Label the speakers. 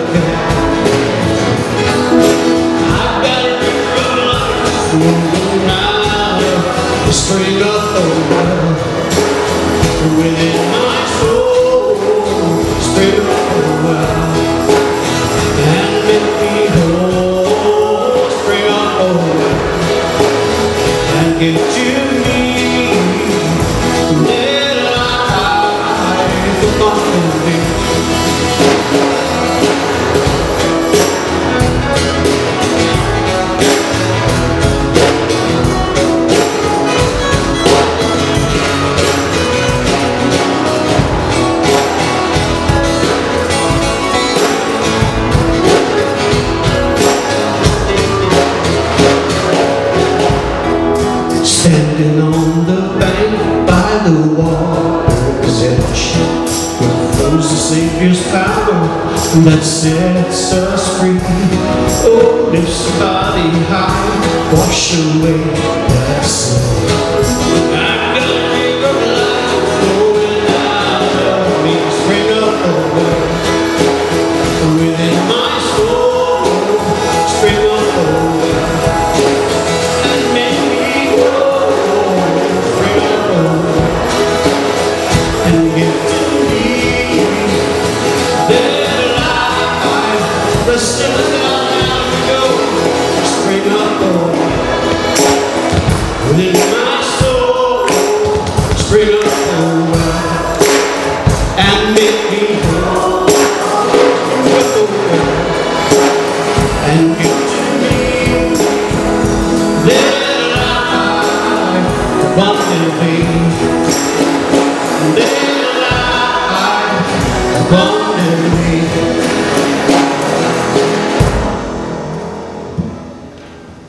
Speaker 1: I've got a river of life flowing out of the spring of the world within my soul, spring of the world, and make me whole, spring of the world, and give to me little life abundantly. Standing on the bank by the water's edge, where flows the Savior's power that sets us free. Oh, lift somebody high, wash away that sin. I've got a river of life flowing out of me, spring of the world within my soul, spring of the world, and make me grow, spring of the world, and give to me that life, the stars down to go, spring of the world within my soul, spring of the world, and make me grow with the world, and give to me that life abundantly, that life abundantly.